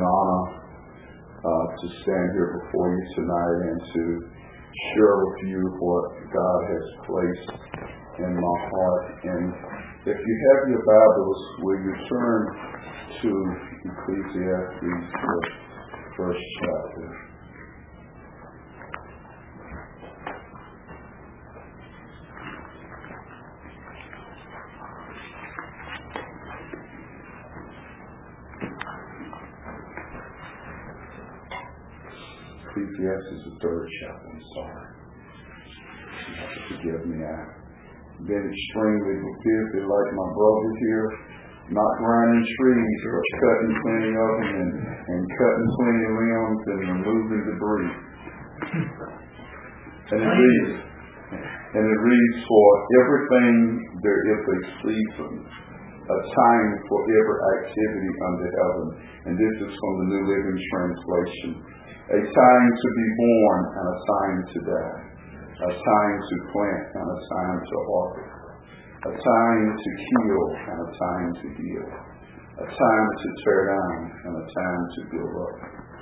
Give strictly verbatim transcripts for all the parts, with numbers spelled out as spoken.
honor uh, to stand here before you tonight and to share with you what God has placed in my heart. And if you have your Bibles, will you turn to Ecclesiastes, the first chapter. Ecclesiastes, the third chapter. I'm sorry. You have to forgive me. I've been extremely busy like my brother here, not grinding trees, but cutting plenty of them and, and cutting plenty of limbs and removing debris. And it reads, and it reads, for everything there is a season, a time for every activity under heaven. And this is from the New Living Translation. A time to be born and a time to die. A time to plant and a time to harvest. A time to kill and a time to heal. A time to tear down and a time to build up.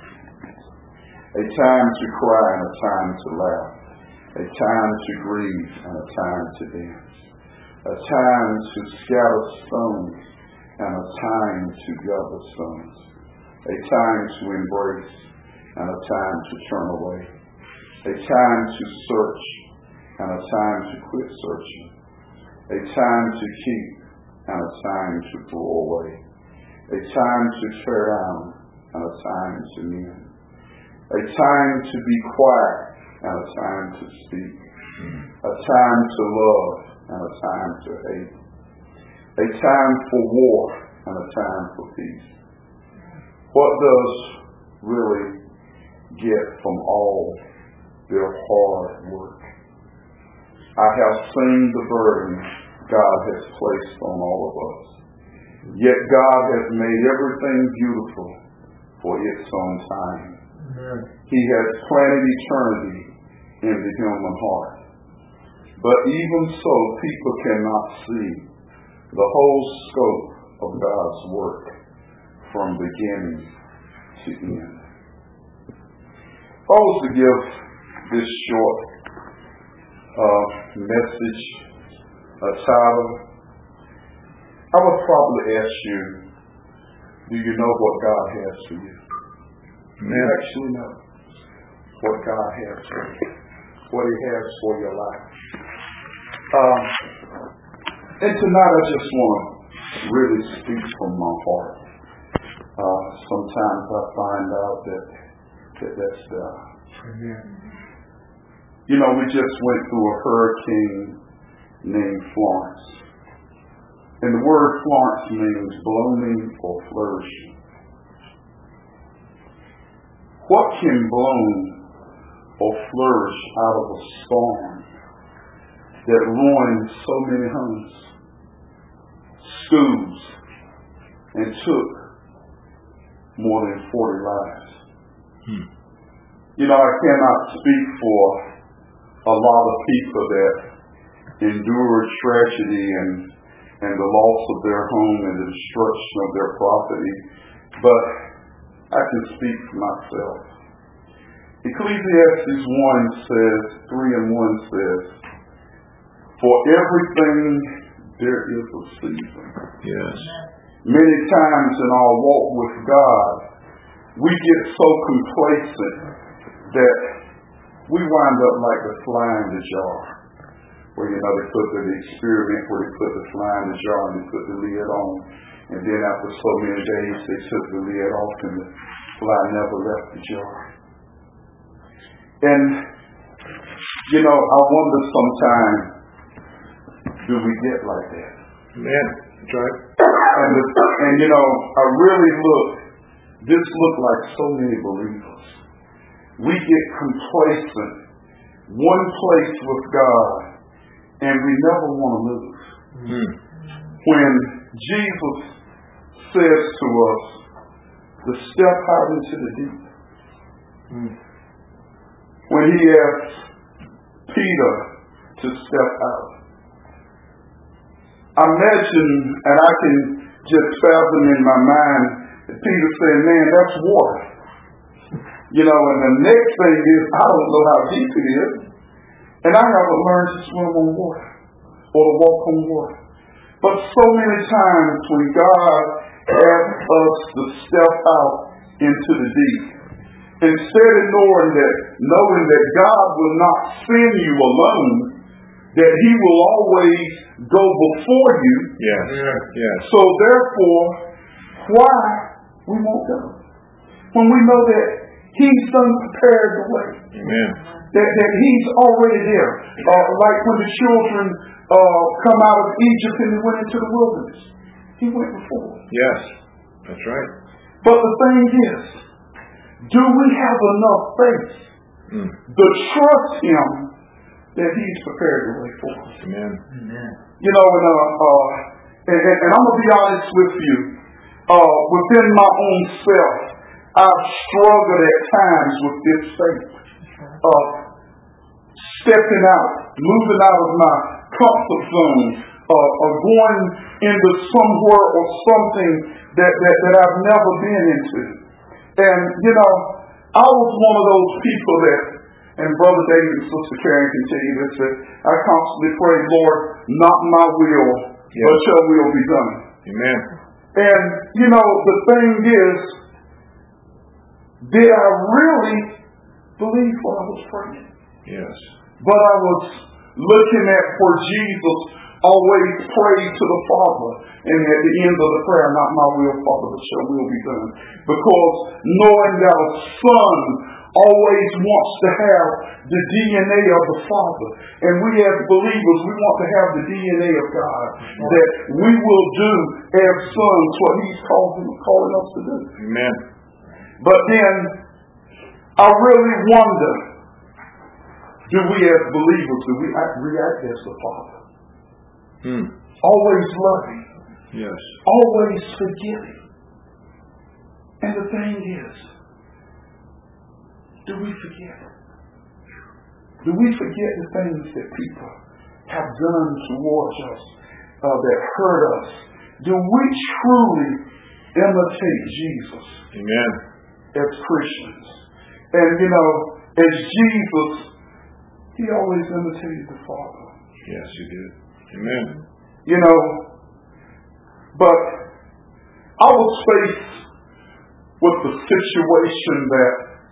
A time to cry and a time to laugh. A time to grieve and a time to dance. A time to scatter stones and a time to gather stones. A time to embrace and a time to turn away. A time to search and a time to quit searching. A time to keep and a time to throw away. A time to tear down and a time to mend. A time to be quiet and a time to speak. A time to love and a time to hate. A time for war and a time for peace. What does really get from all their hard work? I have seen the burden God has placed on all of us. Yet God has made everything beautiful for its own time. Amen. He has planted eternity in the human heart. But even so, people cannot see the whole scope of God's work from beginning to end. If I was to give this short uh, message a title, I would probably ask you, do you know what God has for you? Do you actually know what God has for you? What He has for your life? Um, and tonight I just want to really speak from my heart. Uh, sometimes I find out that that that's the, you know, we just went through a hurricane named Florence. And the word Florence means blooming or flourishing. What can bloom or flourish out of a storm that ruined so many homes, schools, and took more than forty lives? Hmm. You know, I cannot speak for a lot of people that endured tragedy and and the loss of their home and the destruction of their property, but I can speak for myself. Ecclesiastes one says, three and one says, for everything there is a season. Yes. Many times in our walk with God, we get so complacent that we wind up like the fly in the jar. Where, you know, they put the, the experiment where they put the fly in the jar and they put the lid on. And then after so many days, they took the lid off and the fly never left the jar. And, you know, I wonder sometimes, do we get like that? Man, that's right. And, the, and, you know, I really look, this look like so many believers. We get complacent, one place with God, and we never want to move. Mm-hmm. When Jesus says to us to step out into the deep, mm-hmm. when He asks Peter to step out, I imagine, and I can just fathom in my mind And Peter said, man, that's water. You know, and the next thing is, I don't know how deep it is. And I haven't learned to swim on water or to walk on water. But so many times when God asks us to step out into the deep, instead of knowing that, knowing that God will not send you alone, that He will always go before you. Yes. Yes. So therefore, why we won't go? When we know that He's done prepared the way. Amen. That, that He's already there. Uh, like when the children uh, come out of Egypt and they went into the wilderness. He went before. Yes. That's right. But the thing is, do we have enough faith mm. to trust Him that He's prepared the way for us? Amen. Amen. You know, and, uh, uh, and, and, and I'm going to be honest with you. Uh, within my own self, I've struggled at times with this faith of stepping out, moving out of my comfort zone, uh, or going into somewhere or something that, that, that I've never been into. And, you know, I was one of those people that, and Brother David and Sister Karen can tell you this, that I constantly pray, Lord, not my will, yes. but your will be done. Amen. And, you know, the thing is, did I really believe what I was praying? Yes. But I was looking at where Jesus always prayed to the Father. And at the end of the prayer, not my will, Father, but your will be done. Because knowing that a son always wants to have the D N A of the Father. And we as believers, we want to have the D N A of God. That we will do as sons what He's calling, calling us to do. Amen. But then, I really wonder, do we as believers, do we act, react as the Father? Hmm. Always loving. Yes. Always forgiving. And the thing is, do we forget? Do we forget the things that people have done towards us, uh, that hurt us? Do we truly imitate Jesus? Amen. As Christians? And you know, as Jesus, He always imitated the Father. Yes, He did. Amen. You know, but I was faced with the situation that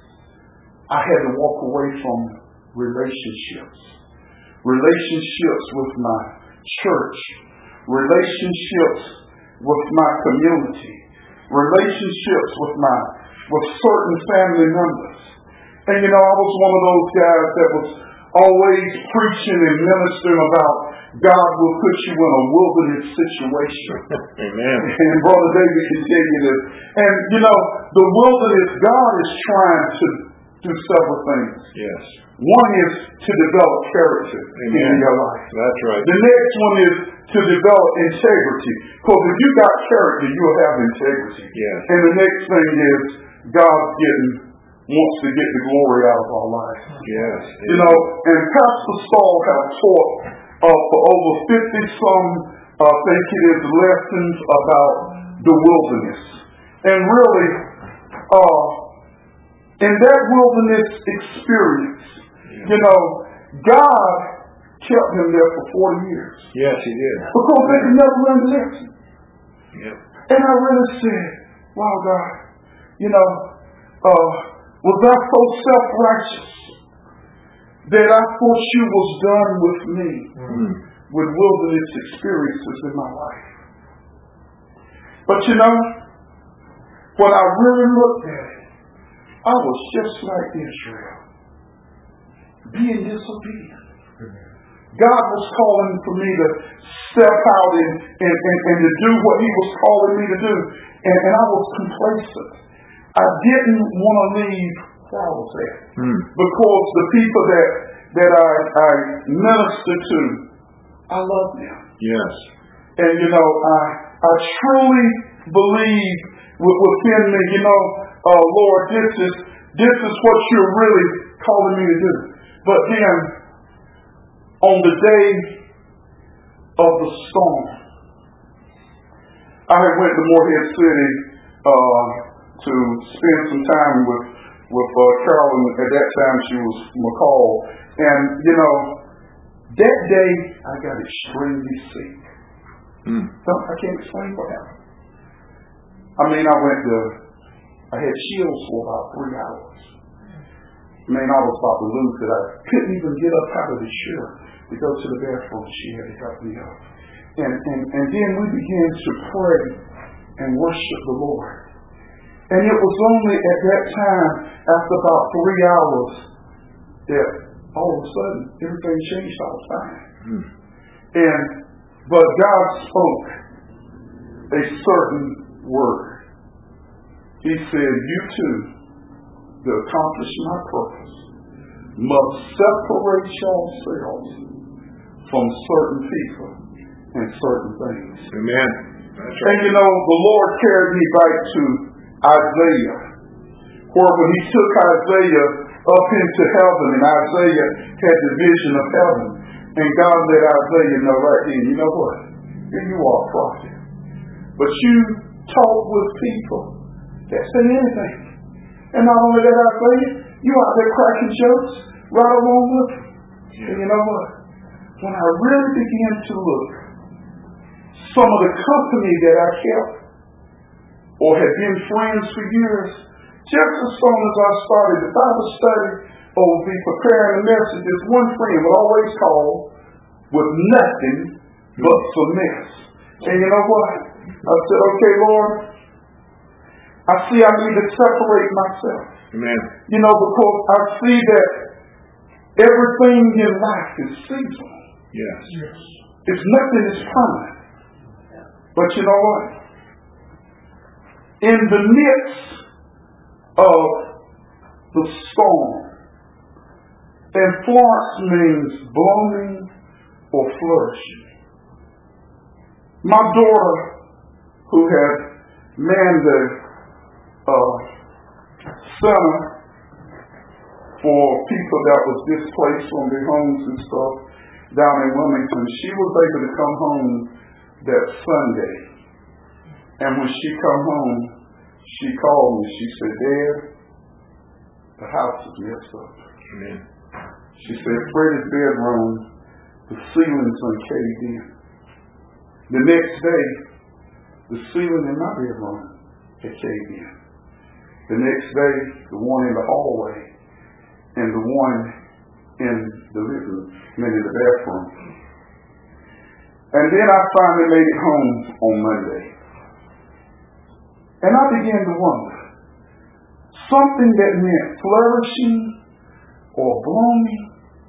I had to walk away from relationships. Relationships with my church. Relationships with my community. Relationships with my with certain family members. And you know, I was one of those guys that was always preaching and ministering about God will put you in a wilderness situation. Amen. And Brother David can tell you this. And you know, the wilderness, God is trying to do several things. Yes. One is to develop character Amen. In your life. That's right. The next one is to develop integrity. Because if you got character, you'll have integrity. Yes. And the next thing is God's getting wants to get the glory out of our lives. Yes. You know, and Pastor Saul has taught uh, for over fifty some, I uh, think it is, lessons about the wilderness. And really, uh, in that wilderness experience, yeah. you know, God kept him there for forty years. Yes, He did. Because they could never learn the lesson. Yep. And I really said, wow, God, you know, uh, was I so self-righteous that I thought you was done with me mm-hmm. with wilderness experiences in my life? But you know, when I really looked at it, I was just like Israel, being disobedient. God was calling for me to step out and, and, and, and to do what He was calling me to do. And, and I was complacent. I didn't want to leave where I was at. Mm. Because the people that, that I, I ministered to, I love them. Yes. And you know, I, I truly believe within me, you know, uh, Lord, this is, this is what you're really calling me to do. But then, on the day of the storm, I had went to Morehead City uh, to spend some time with with uh, Carolyn. At that time, she was McCall, and you know, that day I got extremely sick. Mm. So I can't explain what happened. I mean, I went to, I had chills for about three hours. I mean, I was about to lose it. I couldn't even get up out of the chair to go to the bathroom. She had to help me up. And, and, and then we began to pray and worship the Lord. And it was only at that time, after about three hours, that all of a sudden everything changed. I was fine. Mm. And but God spoke a certain word. He said, "You too, to accomplish my purpose, must separate yourselves from certain people and certain things." Amen. That's right. And you know, the Lord carried me back to Isaiah, where when he took Isaiah up into heaven, and Isaiah had the vision of heaven, and God let Isaiah know right then, you know what? Here you are, prophet. But you talk with people that say anything. And not only that, Isaiah, you out there cracking jokes right along with them. Yeah. And you know what? When I really began to look, some of the company that I kept or had been friends for years, just as soon as I started the Bible study or would be preparing the messages, one friend would always call with nothing but some mess. And you know what? I said, okay, Lord, I see I need to separate myself. Amen. You know, because I see that everything in life is seasonal. Yes. Yes. It's nothing is permanent. But you know what? In the midst of the storm, and Florence means blooming or flourishing. My daughter, who had manned the uh, center for people that was displaced from their homes and stuff down in Wilmington, she was able to come home that Sunday. And when she come home, she called me. She said, "Dad, the house is messed up." Amen. She said, "Freddie's bedroom, the ceiling's uncaved in." The next day, the ceiling in my bedroom had caved in. The next day, the one in the hallway and the one in the living room, I mean in the bathroom. And then I finally made it home on Monday. And I began to wonder, something that meant flourishing or blooming,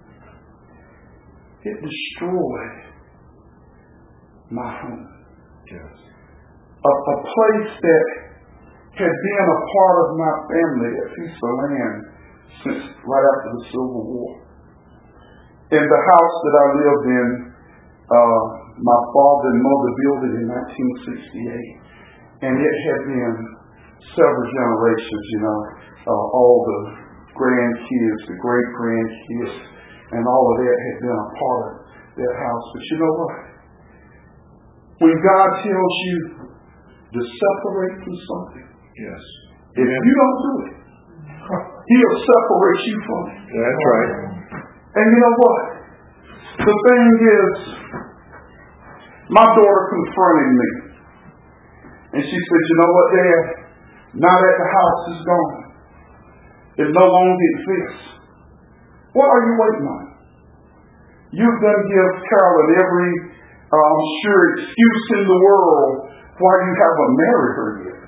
it destroyed my home. Yes. A, a place that had been a part of my family, a piece of land, since right after the Civil War. In the house that I lived in, uh, my father and mother built it in nineteen sixty-eight. And it had been several generations, you know, uh, all the grandkids, the great-grandkids, and all of that had been a part of that house. But you know what? When God tells you to separate from something, yes, if you don't do it, He'll separate you from it. That's right. And you know what? The thing is, my daughter confronted me. And she said, "You know what, Dad? Now that the house is gone, it no longer exists. What are you waiting on? You've done give Carolyn every um, sure excuse in the world why you haven't married her yet."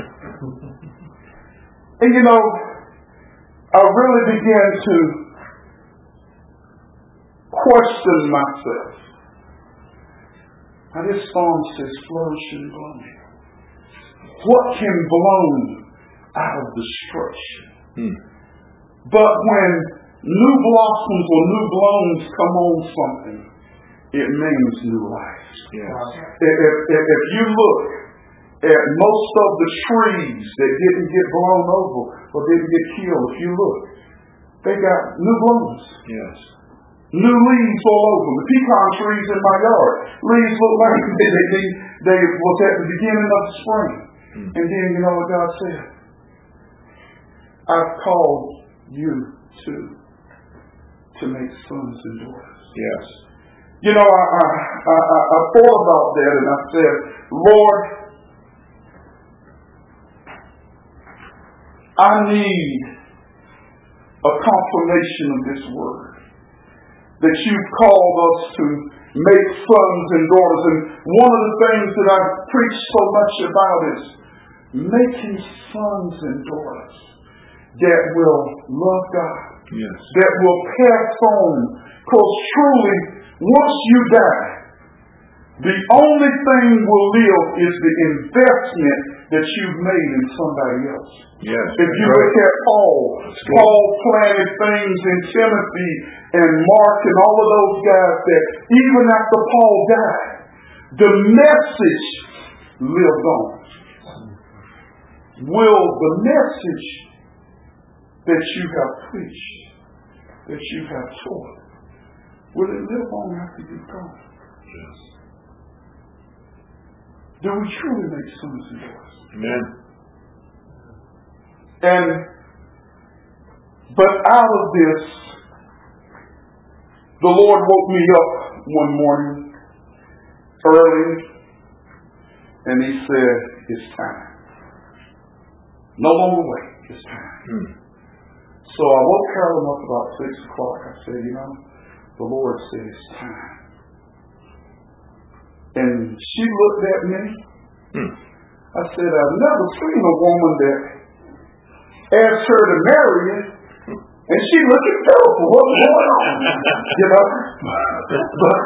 And you know, I really began to question myself. Now this song says flourish and blooming. What can bloom out of destruction? Hmm. But when new blossoms or new blooms come on something, it means new life. Yes. If, if, if you look at most of the trees that didn't get blown over or didn't get killed, if you look, they got new blooms. Yes. New leaves all over them. The pecan trees in my yard, leaves look like they, they, they was at the beginning of the spring. Mm. And then you know what God said? I've called you to to make sons and daughters. Yes. You know, I, I, I, I thought about that and I said, Lord, I need a confirmation of this word. That you've called us to make sons and daughters. And one of the things that I preach so much about is making sons and daughters that will love God. Yes. That will pass on. Because truly, once you die, the only thing will live is the investment that you've made in somebody else. Yes. If you look at Paul, Paul planted things in Timothy and Mark and all of those guys that even after Paul died, the message lived on. Will the message that you have preached, that you have taught, will it live on after you've gone? Yes. Do we truly make sons and daughters? Amen. And, but out of this, the Lord woke me up one morning, early, and He said, it's time. No longer wait, it's time. Hmm. So I woke Carolyn up about six o'clock. I said, you know, the Lord said it's time. And she looked at me. Hmm. I said, I've never seen a woman that asked her to marry you, and she looking pitiful. What's going on? You know? But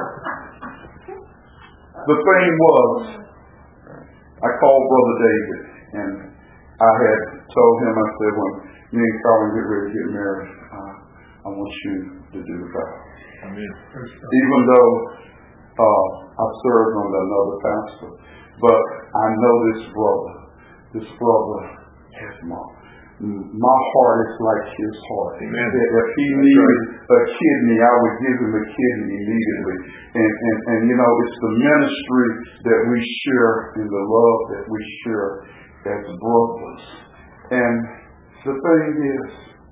the thing was, I called Brother David, and I had told him, I said, when me and Carlin get ready to get married, uh, I want you to do the vow. Even though uh, I served under another pastor, but I know this brother. This brother has my my heart is like his heart. Amen. If he needed a kidney, I would give him a kidney immediately. And, and, and you know, it's the ministry that we share and the love that we share as brothers. And the thing is,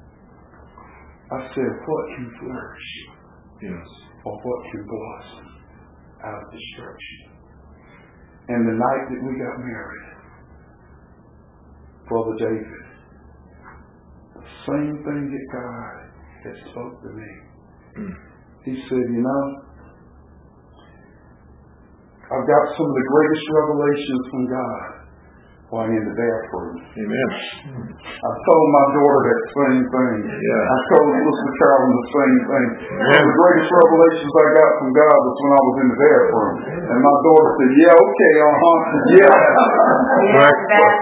I said, what can flourish? Yes. Or what can blossom out of destruction? And the night that we got married, Brother David, the same thing that God had spoke to me. Mm. He said, you know, I've got some of the greatest revelations from God while in the bathroom. Amen. I told my daughter that same thing. Yeah. I told Sister Carolyn the same thing. Yeah. One of the greatest revelations I got from God was when I was in the bathroom. And my daughter said, yeah, okay, uh-huh, yeah. Yeah,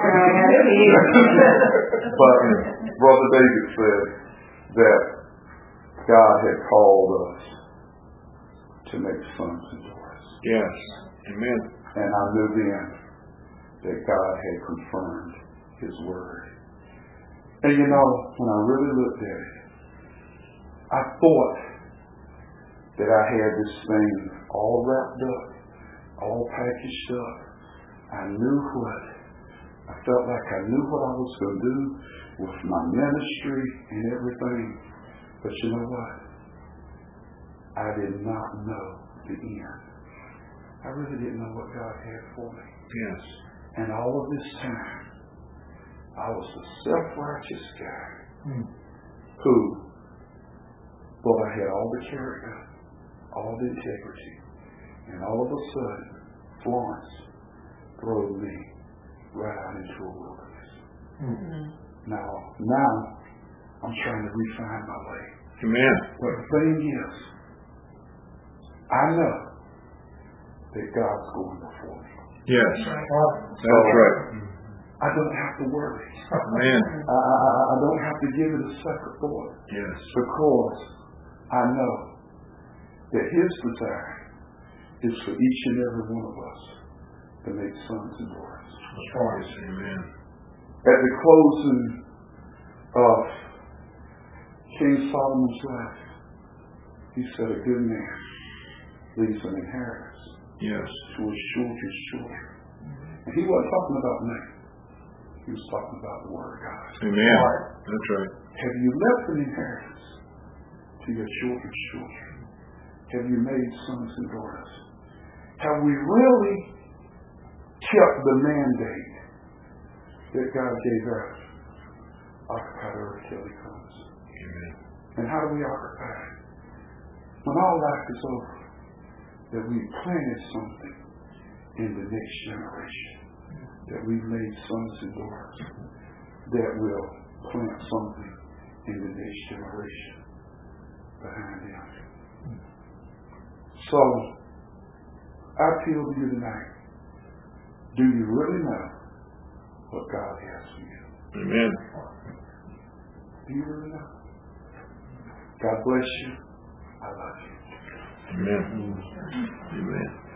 But Brother David said that God had called us to make sons and daughters. Yes. Amen. And I knew then that God had confirmed His word. And you know, when I really looked at it, I thought that I had this thing all wrapped up, all packaged up. I knew what, I felt like I knew what I was going to do with my ministry and everything. But you know what? I did not know the end. I really didn't know what God had for me. Yes. And all of this time, I was a self-righteous guy mm. who thought I had all the character, all the integrity, and all of a sudden, Florence threw me right out into a wilderness. Mm-hmm. Now, now, I'm trying to refine my way. Amen. But the thing is, I know that God's going before me. Yes. That's so, right. I don't have to worry. Amen. I, I, I don't have to give it a second thought. Yes. Because I know that His desire is for each and every one of us to make sons and daughters. Yes. Amen. At the closing of King Solomon's life, he said, a good man leaves an inheritance yes. to his children's children. And he wasn't talking about me. He was talking about the Word of God. Amen. That's right. Have you left an inheritance to your children's children? Have you made sons and daughters? Have we really kept the mandate that God gave us? Occupy the earth till He comes. Amen. And how do we occupy? When our life is over, that we planted something in the next generation, that we've made sons and daughters that will plant something in the next generation behind them. So, I appeal to you tonight. Do you really know what God has for you? Amen. Do you really know? God bless you. I love you. Amen. Amen.